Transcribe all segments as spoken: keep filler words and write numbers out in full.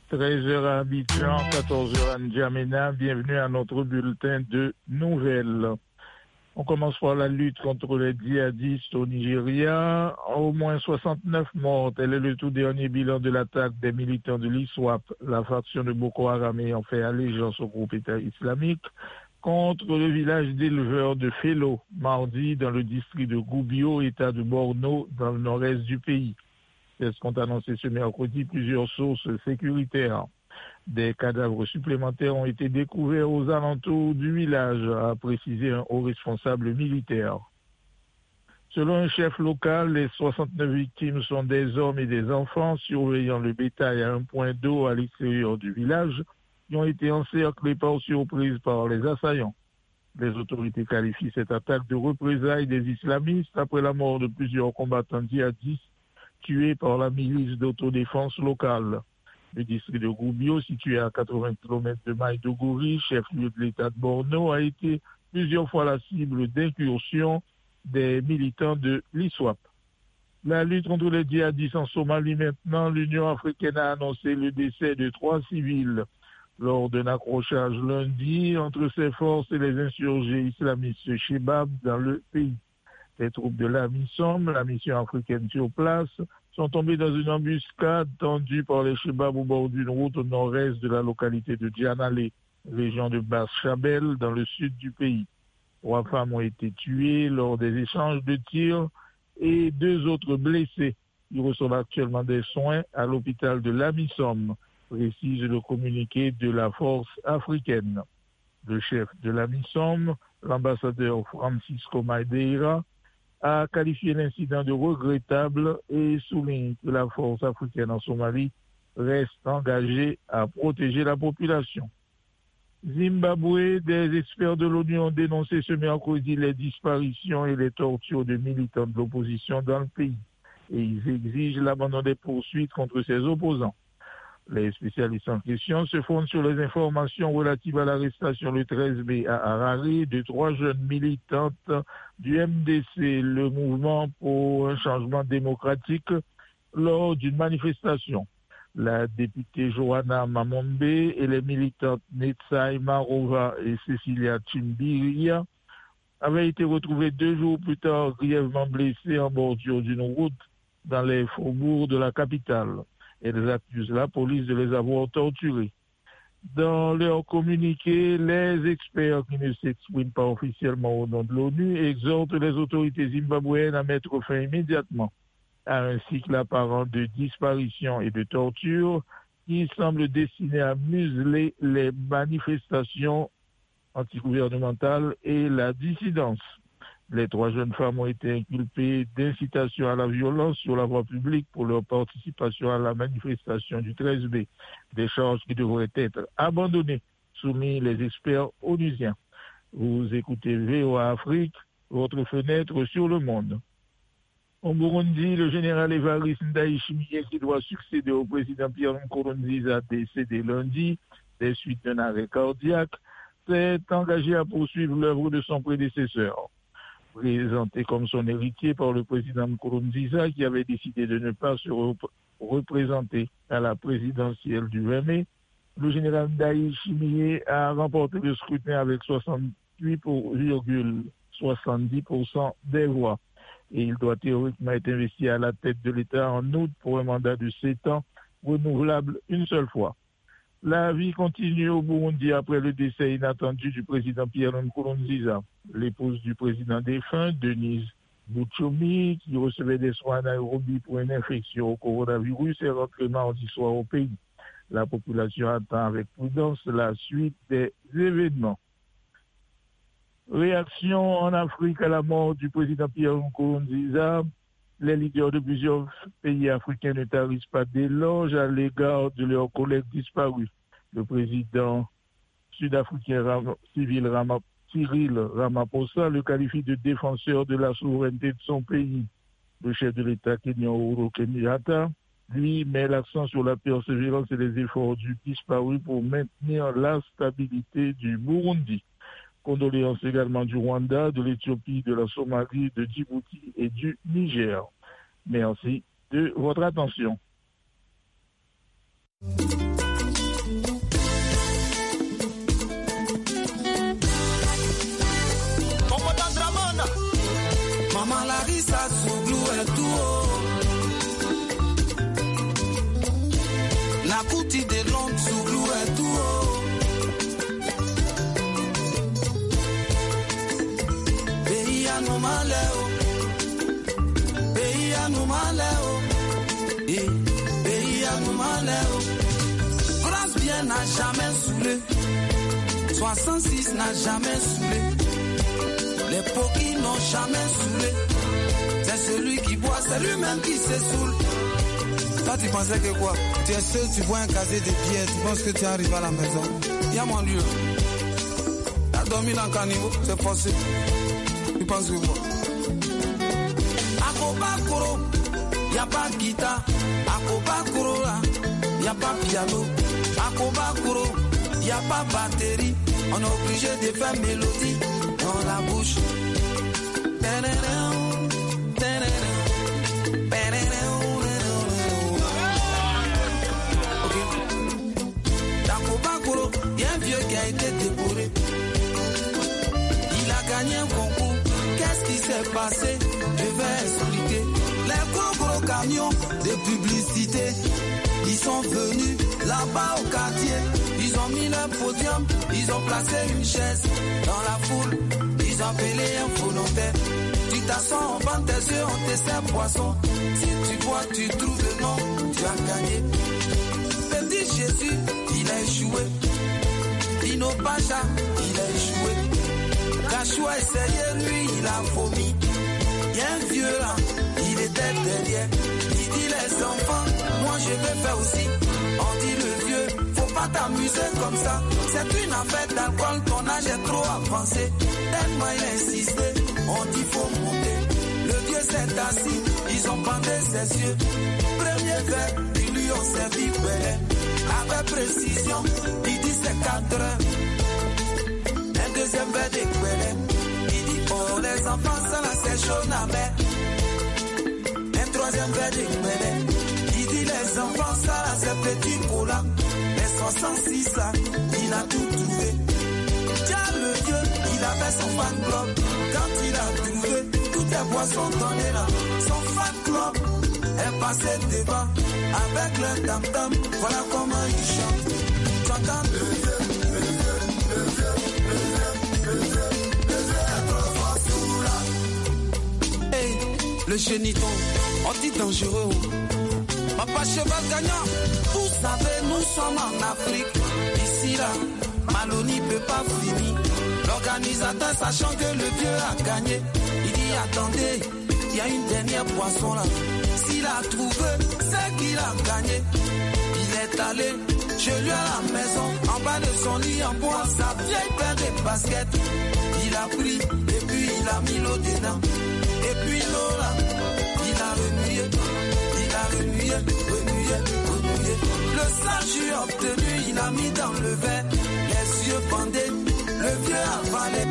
treize heures à Abidjan, quatorze heures à N'Djamena. Bienvenue à notre bulletin de nouvelles. On commence par la lutte contre les djihadistes au Nigeria. Au moins soixante-neuf morts. Tel est le tout dernier bilan de l'attaque des militants de l'I S W A P, la faction de Boko Haram ayant fait allégeance au groupe État islamique, contre le village d'éleveurs de Felo, mardi dans le district de Goubio, État de Borno, dans le nord-est du pays. C'est ce qu'ont annoncé ce mercredi plusieurs sources sécuritaires. Des cadavres supplémentaires ont été découverts aux alentours du village, a précisé un haut responsable militaire. Selon un chef local, les soixante-neuf victimes sont des hommes et des enfants surveillant le bétail à un point d'eau à l'extérieur du village, qui ont été encerclés par surprise par les assaillants. Les autorités qualifient cette attaque de représailles des islamistes après la mort de plusieurs combattants djihadistes tués par la milice d'autodéfense locale. Le district de Goubio, situé à quatre-vingts kilomètres de Maïdougouri, chef-lieu de l'État de Borno, a été plusieurs fois la cible d'incursions des militants de l'I S W A P. La lutte contre les djihadistes en Somalie maintenant, l'Union africaine a annoncé le décès de trois civils lors d'un accrochage lundi entre ses forces et les insurgés islamistes Chebab dans le pays. Les troupes de la MISOM, la mission africaine sur place, sont tombés dans une embuscade tendue par les Chebab au bord d'une route au nord-est de la localité de Djanale, région de Bas-Chabel, dans le sud du pays. Trois femmes ont été tuées lors des échanges de tirs et deux autres blessés. Ils reçoivent actuellement des soins à l'hôpital de la MISOM, précise le communiqué de la force africaine. Le chef de la MISOM, l'ambassadeur Francisco Madeira, a qualifié l'incident de regrettable et souligne que la force africaine en Somalie reste engagée à protéger la population. Zimbabwe, des experts de l'ONU ont dénoncé ce mercredi les disparitions et les tortures de militants de l'opposition dans le pays et ils exigent l'abandon des poursuites contre ses opposants. Les spécialistes en question se fondent sur les informations relatives à l'arrestation le treize mai à Harare de trois jeunes militantes du M D C, le mouvement pour un changement démocratique, lors d'une manifestation. La députée Johanna Mamombe et les militantes Netsai Marova et Cecilia Chimbiria avaient été retrouvées deux jours plus tard grièvement blessées en bordure d'une route dans les faubourgs de la capitale. Elles accusent la police de les avoir torturées. Dans leur communiqué, les experts qui ne s'expriment pas officiellement au nom de l'ONU exhortent les autorités zimbabwéennes à mettre fin immédiatement à un cycle apparent de disparition et de torture qui semble destiné à museler les manifestations antigouvernementales et la dissidence. Les trois jeunes femmes ont été inculpées d'incitation à la violence sur la voie publique pour leur participation à la manifestation du treize mai, des charges qui devraient être abandonnées, soumis les experts onusiens. Vous écoutez V O A Afrique, votre fenêtre sur le monde. Au Burundi, le général Évariste Ndayishimiye, qui doit succéder au président Pierre Nkurunziza, décédé lundi des suites d'un arrêt cardiaque, s'est engagé à poursuivre l'œuvre de son prédécesseur. Présenté comme son héritier par le président Nkurunziza, qui avait décidé de ne pas se rep- représenter à la présidentielle du vingt mai, le général Ndayishimiye a remporté le scrutin avec soixante-huit virgule soixante-dix pour cent des voix. Et il doit théoriquement être investi à la tête de l'État en août pour un mandat de sept ans, renouvelable une seule fois. La vie continue au Burundi après le décès inattendu du président Pierre Nkurunziza. L'épouse du président défunt, Denise Buchumi, qui recevait des soins à Nairobi pour une infection au coronavirus, est rentrée mardi soir au pays. La population attend avec prudence la suite des événements. Réaction en Afrique à la mort du président Pierre Nkurunziza. Les leaders de plusieurs pays africains ne tarissent pas d'éloges à l'égard de leurs collègues disparus. Le président sud-africain Ram- Cyril, Rama- Cyril Ramaphosa le qualifie de défenseur de la souveraineté de son pays. Le chef de l'État kenyan Uhuru Kenyatta, lui, met l'accent sur la persévérance et les efforts du disparu pour maintenir la stabilité du Burundi. Condoléances également du Rwanda, de l'Éthiopie, de la Somalie, de Djibouti et du Niger. Merci de votre attention. Nakuti de Londres, Soulou et tout. Pays à nous maléo. Pays à nous maléo. Pays à nous maléo. Grâce bien n'a jamais saoulé. soixante-six n'a jamais saoulé. Les poquis n'ont jamais saoulé. C'est celui qui boit, c'est lui-même qui se saoule. Toi, tu pensais que quoi? Tu es seul, tu vois un casier de billets, tu penses que tu arrives à la maison. Y'a mon Dieu. T'as dormi dans le caniveau, c'est forcé. Tu penses que quoi? Akobakoro, y'a pas de guitare. Akobakoro, y'a pas de piano. Akobakoro, y'a pas de batterie. On est obligé de faire mélodie dans la bouche. Il y a un vieux qui a été décoré. Il a gagné un concours. Qu'est-ce qui s'est passé? Je vais expliquer. Les gros gros camions de publicité, ils sont venus là-bas au quartier. Ils ont mis le podium, ils ont placé une chaise dans la foule. Ils ont appelé un volontaire. Tu t'assois, on vend tes yeux, on te sert poisson. Si tu bois, tu trouves le nom, tu as gagné. Petit Jésus, il a échoué. Dino Pacha, il a échoué. Gachou a essayé, lui, il a vomi. Il y a un vieux là, il était derrière. Il dit les enfants, moi je vais faire aussi. On dit le vieux, faut pas t'amuser comme ça. C'est une affaire d'alcool, ton âge est trop avancé. Tellement il a insisté, on dit faut monter. Le vieux s'est assis, ils ont bandé ses yeux. Premier verre, ils lui ont servi belé. Avec précision, il dit c'est quatre heures. Un deuxième verre de belé. Il dit oh les enfants, ça là c'est chaud na mer. Un troisième verre de belé. Il dit les enfants, ça là c'est petit cola. Les soixante-six là, il a tout trouvé. Tiens le vieux, il avait son fan club. Quand il a trouvé, toutes les boissons données là. Son fan club est passé devant. Avec le tam-tam, voilà comment il chante. Tu entends le vieux, le vieux, le vieux, le vieux, le vieux, le vieux est trop fort sous là. Hey, le géniton, on dit dangereux. Papa cheval gagnant, vous savez, nous sommes en Afrique. Ici là, Maloney peut pas finir. L'organisateur, sachant que le vieux a gagné, il dit attendez, il y a une dernière boisson là. S'il a trouvé, c'est qu'il a gagné. Il est allé chez lui à la maison, en bas de son lit en bois, sa vieille paire de baskets. Il a pris et puis il a mis l'eau dedans. Et puis l'eau là, il a remué, il a remué, remué, remué. Le sachet obtenu, il a mis dans le verre, les yeux bandés, le vieux avalé.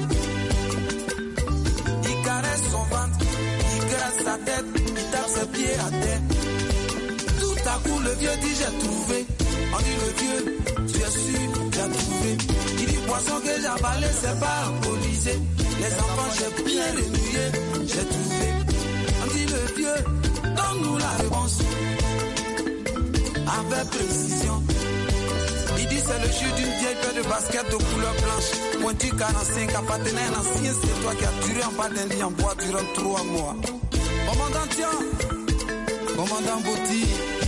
Il caresse son ventre, il graisse sa tête, il tape ses pieds à terre. Tout à coup, le vieux dit j'ai trouvé. On dit le vieux, tu es sûr, tu as trouvé. Il dit poisson que j'ai avalé, c'est pas alcoolisé. Les enfants, j'ai bien remué, j'ai trouvé. On dit le vieux, donne-nous la réponse. Avec précision. Il dit c'est le jus d'une vieille paire de basket de couleur blanche. Pointu quarante-cinq, appartenant à un ancien, c'est toi qui as duré en bas d'un lit en bois durant trois mois. Commandant, tiens. Commandant Botti.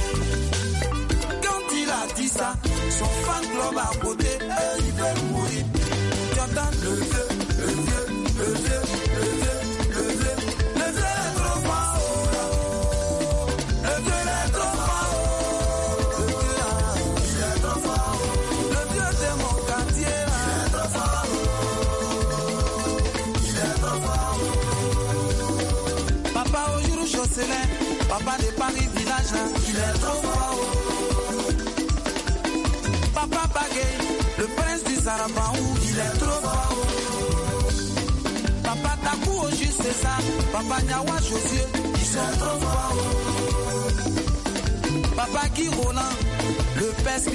Quand il a dit ça, son fan club à côté, et il veut mourir. Tu entends le vieux, le vieux, le vieux, le vieux, le vieux, le vieux est trop fort. Le vieux est trop fort. Le vieux là, il est trop fort. Le vieux de mon quartier là, il est trop fort. Il est trop fort. Papa aujourd'hui Jocelyn, papa de Paris village là, il est trop fort. Papa Bagay, le prince du Sarabaou, il est trop fort. Papa Takou au juste c'est ça, papa Nyawa Josieu, ils sont trop forts. Papa Guy Roland, le père